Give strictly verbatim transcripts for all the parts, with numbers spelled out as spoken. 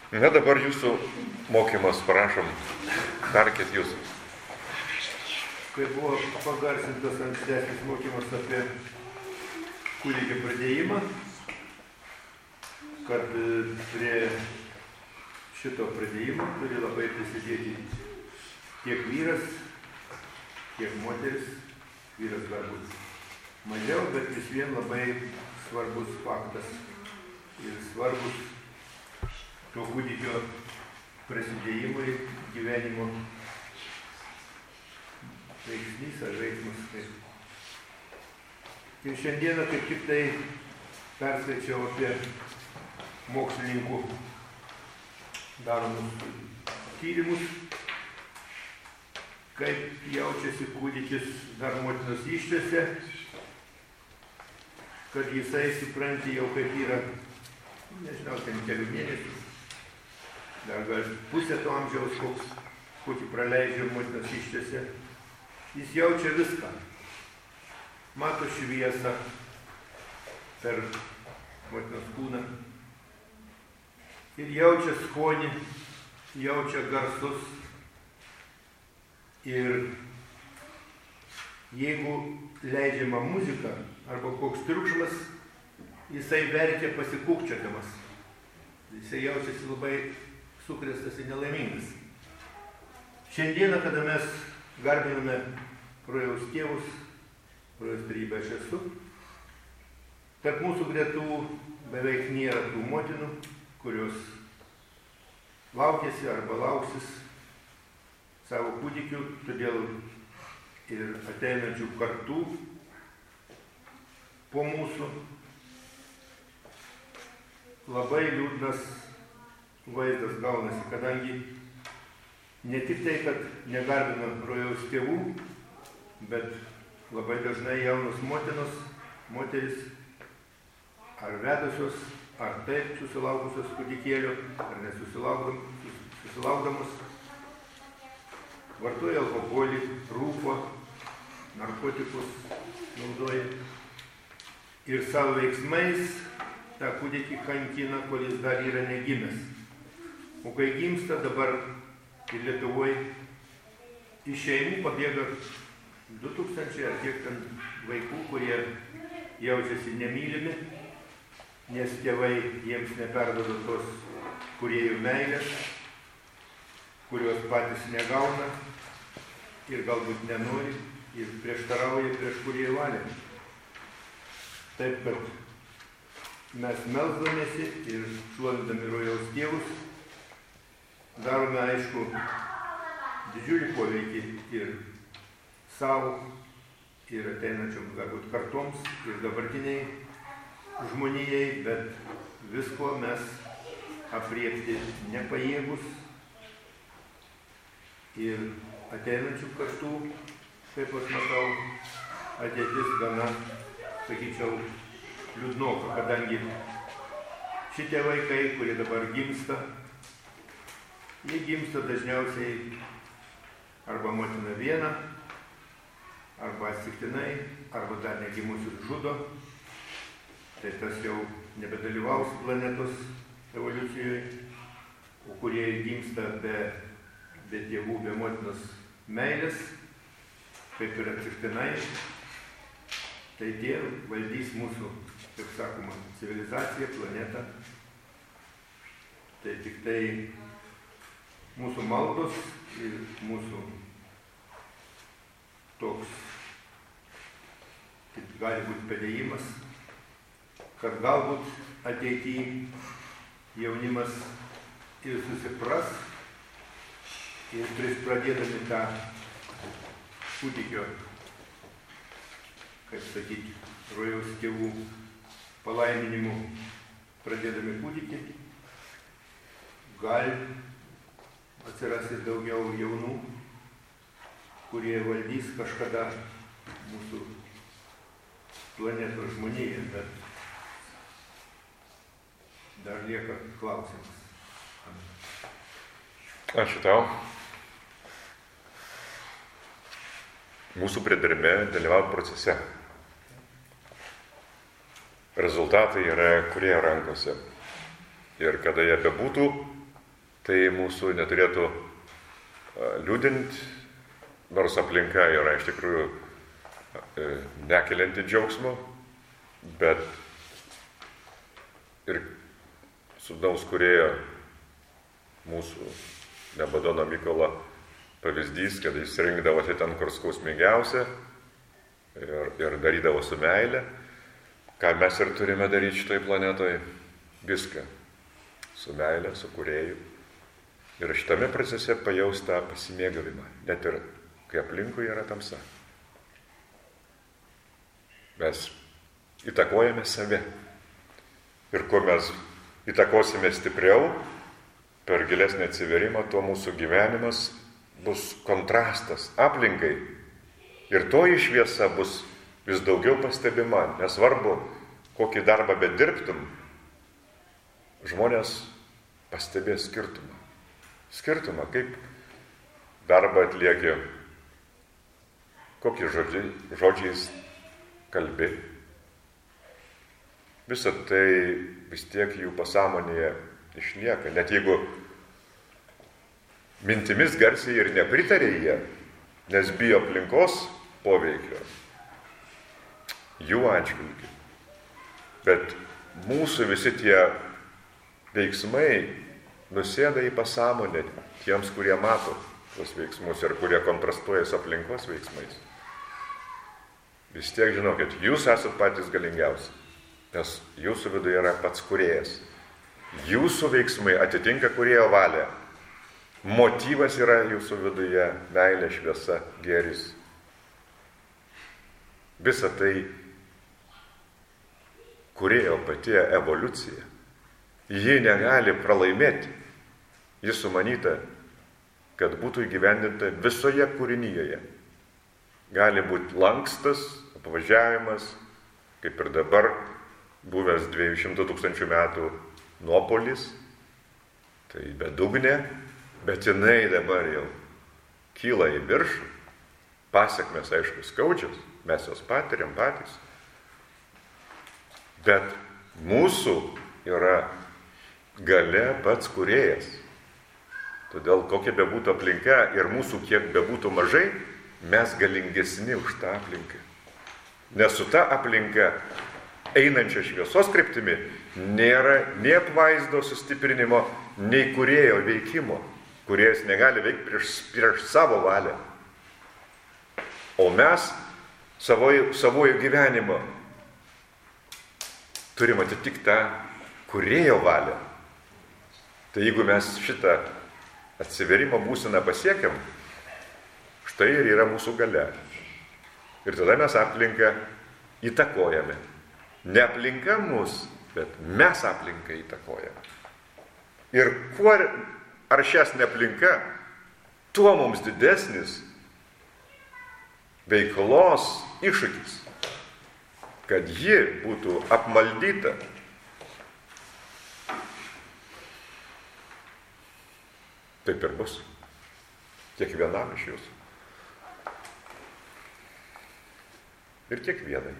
Na dabar jūsų mokymas, prašom, tarkit jūs. Kai buvo pagarsintas ankstesnis mokymas apie kūdikio pradėjimą, kad prie šito pradėjimo turi labai prisidėti tiek vyras, tiek moteris. Vyras galbūt mažiau, bet vis vien labai svarbus faktas ir svarbus to kūdikio prasidėjimui gyvenimo veiksnys ar veiksmas. Ir šiandieną kaip tik tai perskaičiau apie mokslininkų daromus tyrimus, kaip jaučiasi kūdikis dar motinos iščiose, kad jisai supranti jau kaip yra, nežinau, ten kelių mėnesių, dar gal pusę to amžiaus, koks, kokį praleidžia motinos iščiose. Jis jaučia viską. Mato šviesą per motinos kūną ir jaučia skonį, jaučia garsus. Ir jeigu leidžiama muzika arba koks triukšmas, jisai verkia pasikūkčiodamas. Jisai jaučiasi labai sukrėstas ir nelaimingas. Šiandieną, kada mes garbiname rojaus tėvus, rojaus trejybę aš esu, tarp mūsų gretų beveik nėra tų motinų, kurios laukiasi arba lauksis savo kūdikių, todėl ir ateinančių kartų po mūsų labai liūdnas vaizdas gaunasi, kadangi ne tik tai, kad negarbina rojaus tėvų, bet labai dažnai jaunos motinos, moteris ar vedusios, ar taip susilaukusios kūdikėlio, ar nesusilaukdamos, vartoja alkoholį, rūko, narkotikus naudoja ir savo veiksmais tą kūdikį kankina, kol jis dar yra negimęs. O kai gimsta dabar ir Lietuvoje iš šeimų pabėga du tūkstančiai ar kiek ten vaikų, kurie jaučiasi nemylimi, nes tėvai jiems neperduoda tos kūrėjų meilės, kurios patys negauna ir galbūt nenori ir prieštarauja prieš kūrėjų valią. Taip, kad mes melsdamėsi ir šlovindami rojaus tėvus darome, aišku, didžiulį poveikį ir savo, ir ateinančiom galbūt kartoms, ir dabartiniai žmonijai, bet visko mes apriepti nepajėgus. Ir ateinančių kartų, kaip aš matau, ateitis gana, sakyčiau, liūdnoka, kadangi šitie vaikai, kurie dabar gimsta, jie gimsta dažniausiai arba motina viena, arba atsitiktinai, arba dar negimusius žudo, tai tas jau nebedalyvaus planetos evoliucijoje, o kurie gimsta be be tėvų, be motinos meilės, kaip ir atsitiktinai, tai tie valdys mūsų, kaip sakoma, civilizaciją, planetą. Tai tik tai mūsų maldos ir mūsų toks, kaip gali būti padėjimas, kad galbūt ateityje jaunimas ir susipras, ir prieš pradėdami tą kūdikio, kaip sakyti, rojaus tėvų palaiminimu, pradėdami kūdikį, gali atsirasti daugiau jaunų, kurie valdys kažkada mūsų planetos žmoniją, bet dar lieka klausimas. Ačiū tau. Mūsų pridarbe dalyvauti procese. Rezultatai yra kurie rankose. Ir kada jie bebūtų, tai mūsų neturėtų liūdinti, nors aplinka yra iš tikrųjų nekelianti džiaugsmo, bet ir sūnaus kūrėjo mūsų Nebadono Mykolo pavyzdys, kad jis rinkdavosi ten, kur skausmingiausia ir, ir darydavo su meile, ką mes ir turime daryti šitoj planetoje, viską su meile, su kūrėju. Ir šitame procese pajaus tą pasimėgavimą, net ir kai aplinkui yra tamsa. Mes įtakojame save. Ir kuo mes įtakosime stipriau, per gilesnį atsiverimą, tuo mūsų gyvenimas bus kontrastas aplinkai. Ir toji šviesa bus vis daugiau pastebima. Nesvarbu, kokį darbą bedirbtum, žmonės pastebės skirtumą. Skirtumą, kaip darbą atlieki, kokį žodžiai, žodžiais kalbi. Visą tai vis tiek jų pasąmonėje išlieka. Net jeigu mintimis garsiai ir nepritarė jie, nes bijo aplinkos poveikio, jų atžvilgiu. Bet mūsų visi tie veiksmai nusėda į pasąmonę tiems, kurie mato tuos veiksmus ir kurie kontrastuoja su aplinkos veiksmais. Vis tiek žinokit, jūs esat patys galingiausi, nes jūsų viduje yra pats kūrėjas. Jūsų veiksmai atitinka kūrėjo valią. Motyvas yra jūsų viduje meilė, šviesa, gėris. Visa tai kūrėjo pati evoliucija. Ji negali pralaimėti. Ji sumanyta, kad būtų įgyvendinta visoje kūrinyje. Gali būti lankstas, apvažiavimas, kaip ir dabar buvęs dviejų šimtų tūkstančių metų nuopolis, tai bedugnė, bet jinai dabar jau kyla į viršų, pasiekmes aišku skaudžios, mes jos patiriam patys, bet mūsų yra galia pats kūrėjas. Todėl kokia bebūtų aplinka ir mūsų kiek bebūtų mažai, mes galingesni už tą aplinką. Nes su ta aplinka einančia šviesos kryptimi nėra nei apvaizdo sustiprinimo, nei kūrėjo veikimo. Kūrėjas negali veikti prieš, prieš savo valią. O mes savojo, savojo gyvenimo turim atitikti tą kūrėjo valią. Tai jeigu mes šitą atsiverimo būseną pasiekiam, štai ir yra mūsų galia. Ir tada mes aplinką įtakojame. Ne aplinka mus, bet mes aplinką įtakojame. Ir kuo aršesnė aplinka, tuo mums didesnis veiklos iššūkis, kad ji būtų apmaldyta. Taip ir bus. Kiekvienam iš jūsų. Ir kiekvienai.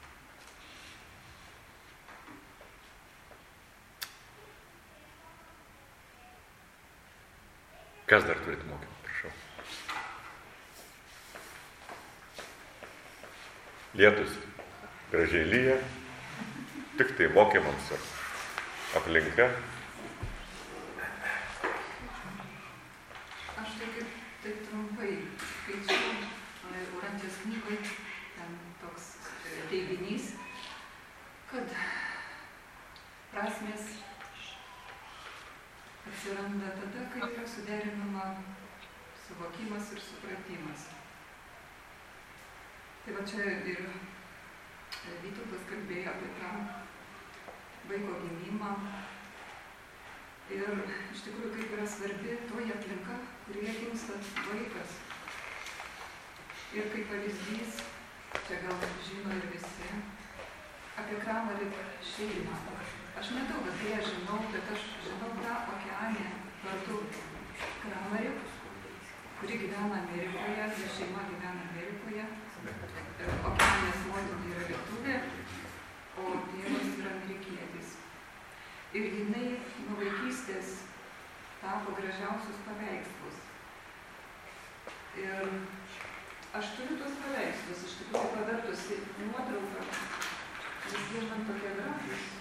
Kas dar turit mokymą, prašau? Lietus gražiai lyja, tik tai mokymams ar aplinka. Aš tai kaip taip trumpai skaičiau, Urantijos knygoje, ten toks teiginys, kad prasmės atsiranda tada, kai yra suderinama suvokimas ir supratimas. Tai va čia ir Vytautas kalbėjo apie tą vaiko gimimą. Ir iš tikrųjų kaip yra svarbi toji aplinka, kurioje gimsta vaikas. Ir kaip pavyzdys, čia gal žino ir visi, apie Kramerį šeimą. Aš nedaug apie ją žinau, bet aš žinau tą Okeanę vardu Kramerį, kuri gyvena Amerikoje, jo šeima gyvena Amerikoje. Okeanės motina yra lietuvė, o tėvas yra amerikietis. Ir jinai nuo vaikystės tapo gražiausius paveikslus. Ir aš turiu tuos paveikslus, iš tikrųjų pavertusi nuotrauką, nes jie man tokie gražūs.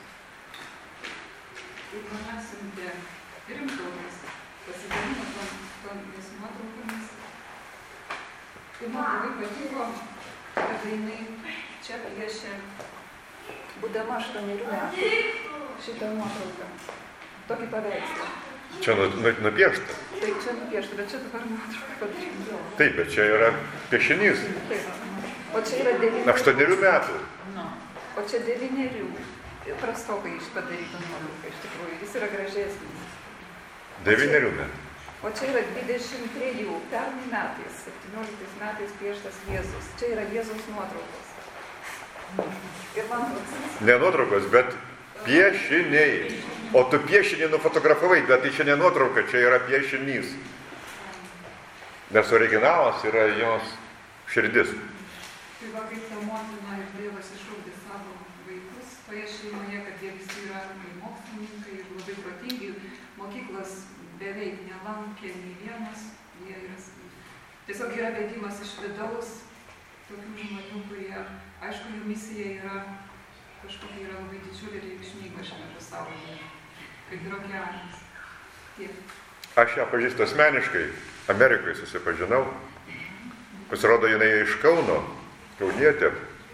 Ir man atsiuntė Rimtautas, pasidalino tomis nuotraukomis. Ir man labai patiko, kad jinai čia piešė, būdama aštuonerių metų, šitą nuotrauką, tokį paveikslą. Čia nu, nu, nupiešta. Taip, čia nupiešta, bet čia dabar nuotrauką padaryti. Taip, bet čia yra piešinys. Taip. O čia yra devynerių. Aštuonerių metų. No. O čia devynerių. Prastokai iš padaryta nuotrauka, iš tikrųjų. Jis yra gražesnis. Devynerių metų. O čia yra dvidešimt trejų, pernai metais, septynioliktais metais pieštas Jėzus. Čia yra Jėzaus nuotraukos. Ir man toks. Ne nuotraukos, bet piešiniai. O tu piešinį nufotografavai, bet tai čia ne nuotrauka, čia yra piešinys. Nes originalas yra jos širdis. Tai va, kaip ta motina ir Dievas išaugdė savo vaikus toje šeimoje, kad jie visi yra mokslininkai ir labai protingi. Mokyklos beveik nelankė nei vienas. Jie yra, tiesiog yra vedimas iš vidaus tokių žmonių, kurie, aišku, jų misija yra kažkokia yra labai didžiulė ir reikšminga šiame pasaulyje, kaip ir okeanas. Tiek. Aš ją pažįstu asmeniškai, Amerikoje susipažinau. Pasirodo, jinai iš Kauno, kaunietė.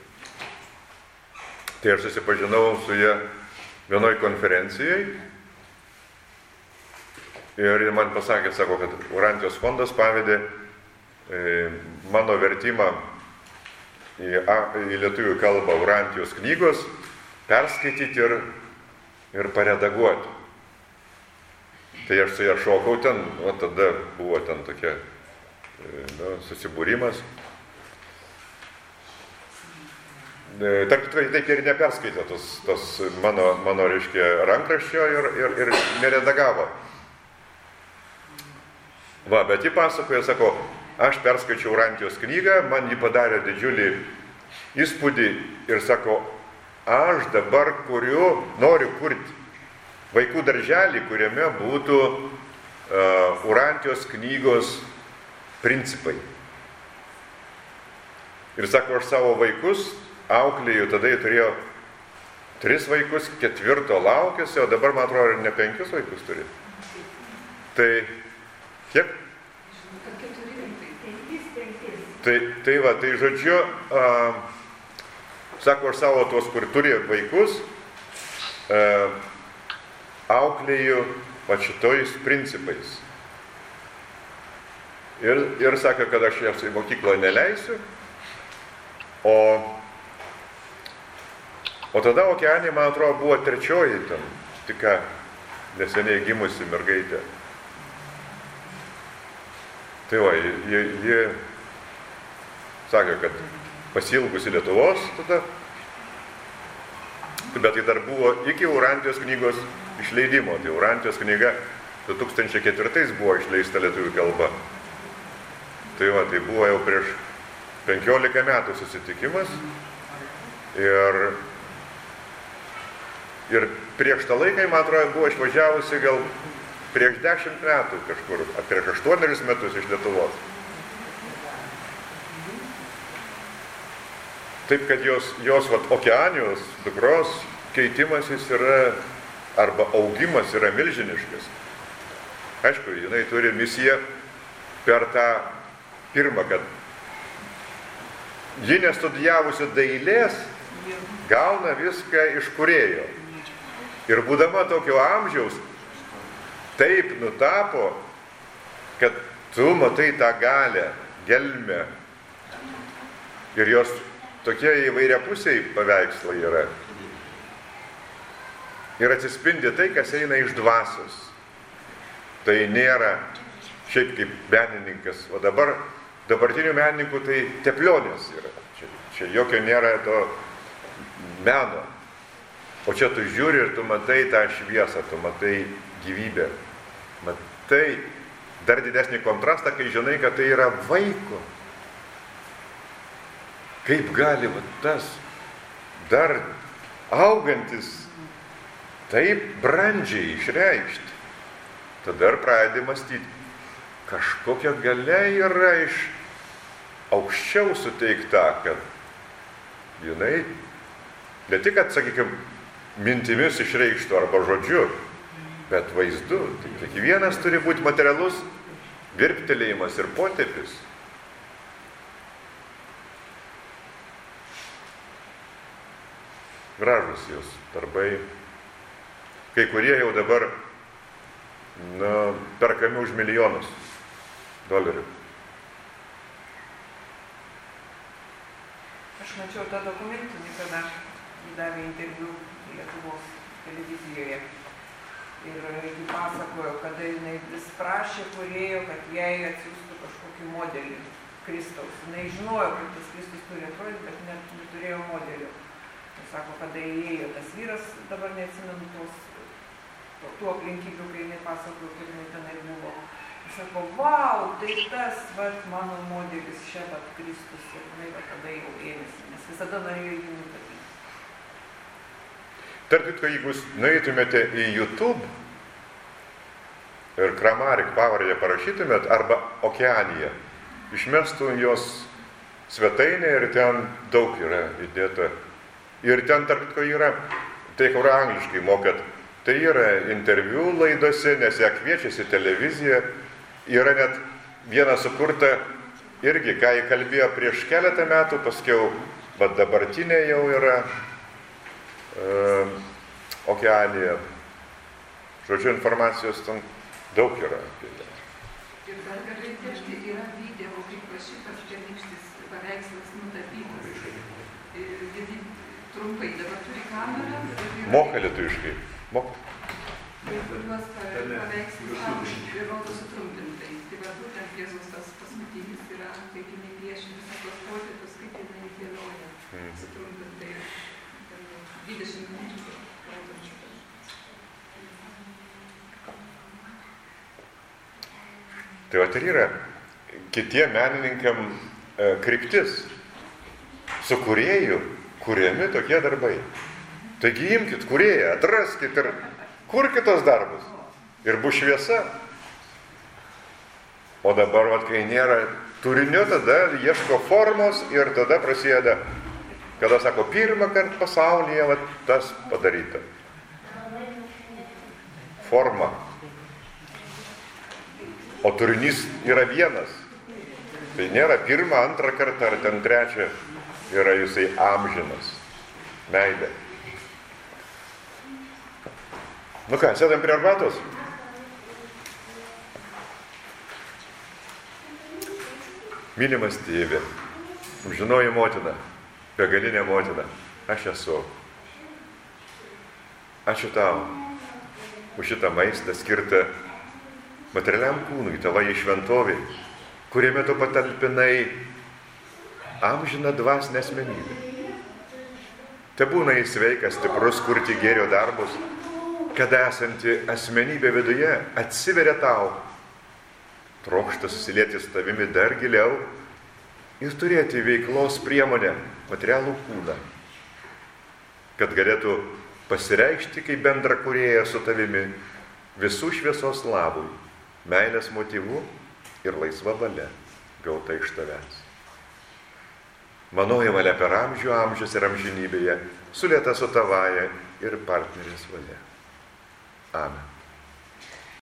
Tai aš susipažinau su ją vienoj konferencijai. Ir man pasakė, sako, kad Urantijos fondas pavedė e, mano vertimą į, a, į lietuvių kalbą Urantijos knygos, perskaityti ir, ir paredaguoti. Tai aš su ją šokau ten, o tada buvo ten tokia e, nu, susibūrimas. E, tarp tikrai taip ir neperskaitė tos, tos mano, mano reiškia, rankraščio ir, ir, ir neredagavo. Va, bet ji pasakoja, sako, aš perskaičiau Urantijos knygą, man ji padarė didžiulį įspūdį ir sako, aš dabar kuriu, noriu kurti vaikų darželį, kuriame būtų uh, Urantijos knygos principai. Ir sako, aš savo vaikus auklėjau, tada jie turėjo tris vaikus, ketvirto laukėsi, o dabar, man atrodo, ne penkis vaikus turi. Tai kiek? Tai, tai va, tai žodžiu, a, sako, aš savo tuos, kur turi vaikus, a, auklėju va šitojais principais. Ir, ir sako, kad aš jas į mokyklą neleisiu, o, o tada Okeanė, man atrodo, buvo trečioji ten, tik neseniai gimusi mergaitė. Tai va, ji, ji sakė, kad pasilgusi Lietuvos tada, bet tai dar buvo iki Urantijos knygos išleidimo. Tai Urantijos knyga du tūkstančiai ketvirtais buvo išleista lietuvių kalba. Tai va, tai buvo jau prieš penkiolika metų susitikimas ir, ir prieš tą laiką, man atrodo, buvo išvažiavusi gal prieš dešimt metų kažkur, prieš aštuonerius metus iš Lietuvos. Taip, kad jos, jos vat, Okeanijos dukros keitimasis yra, arba augimas yra milžiniškas. Aišku, jinai turi misiją per tą pirmą, kad ji nestudijavusi dailės, gauna viską iš kūrėjo. Ir būdama tokio amžiaus, taip nutapo, kad tu matai tą galę, gelmę. Ir jos tokie įvairiapusiai paveikslai yra. Ir atsispindi tai, kas eina iš dvasios. Tai nėra šiaip kaip menininkas. O dabar, dabartinių menininkų tai teplionės yra. Čia, čia jokio nėra to meno. O čia tu žiūri ir tu matai tą šviesą, tu matai gyvybę. Matai dar didesnį kontrastą, kai žinai, kad tai yra vaiko. Kaip gali va, tas dar augantis taip brandžiai išreikšti. tada ir pradedi mąstyti, kažkokia galia yra iš aukščiau suteikta, kad jinai ne tik, kad, sakykime, mintimis išreikštų arba žodžiu, bet vaizdu. Tai kiekvienas turi būti materialus virptelėjimas ir potėpis. Gražus jos darbai. Kai kurie jau dabar na, perkami už milijonus dolerių. Aš mačiau tą dokumentinį, kada davė interviu Lietuvos televizijoje. Ir ji pasakojo, kada jinai vis prašė kūrėjo, kad jai atsiųstų kažkokį modelį Kristaus. Jinai žinojo, kaip tas Kristus turi atrodyti, bet net neturėjo modelio. Ir sako, kada įėjo tas vyras, dabar neatsimenu tos, tų aplinkybių, kai jinai pasakojo, kaip jinai tenai buvo. Ir sako, vau, tai tas, vat, mano modelis, čia vat Kristus. Ir jinai va tada jau ėmėsi, nes visada norėjo jį nutapyti. Tarp kitko, jeigu jūs nueitumėte į YouTube ir Kramarik pavardę parašytumėt, arba Okeanija, išmestum jos svetainę ir ten daug yra įdėta. Ir ten, tarp kitko, yra, tai kur angliškai mokat, tai yra interviu laidose, nes ją kviečiasi televiziją, yra net viena sukurta irgi, ką jį kalbėjo prieš keletą metų, paskiau, bet dabartinė jau yra Uh, Okeanija. Žodžiu, informacijos ten daug yra. Ir dar galiu įtešti, yra video, kaip va šitas tenykštis paveikslas nutapytas. Ir trumpai dabar turi kamerą. Moka lietuviškai. Moka. Ir kuriuos paveikslus ir rodo sutrumpintai. Tai va būtent Jėzus tas paskutinis yra, kaip jinai piešia visą tos potėpius, kaip jinai dėlioja hmm. sutrumpintai. dvidešimt minučių. Tai va ir yra kitiem menininkam e, kryptis. Su kūrėju kuriami tokie darbai. Taigi imkit kūrėją, atraskit ir kurkit tos darbus. Ir bus šviesa. O dabar, vat, kai nėra turinio, tada ieško formos ir tada prasideda. Kada sako, pirmą kartą pasaulyje va, tas padaryta. Forma. O turinys yra vienas. Tai nėra pirmą, antrą kartą ar ten trečią. Yra jisai amžinas. Meilė. Nu ką, sėdam prie arbatos? Mylimas tėve, žinoji motina. Begalinė motina, aš esu. Ačiū tau už šitą maistą skirtą materialiam kūnui, tavai šventovė, kuriame tu patalpinai amžiną dvasinę asmenybę. Te būna jis sveikas, stiprus, kurti gėrio darbus, kada esanti asmenybė viduje atsiveria tau, trokšta susilieti su tavimi dar giliau, ir turėti veiklos priemonę, materialų kūną, kad galėtų pasireikšti kaip bendra kūrėja su tavimi visų šviesos labui, meilės motyvų ir laisva valia gauta iš tavęs. Manoji valia per amžių, amžius ir amžinybėje, sulieta su tavaja ir partnerės valia. Amen.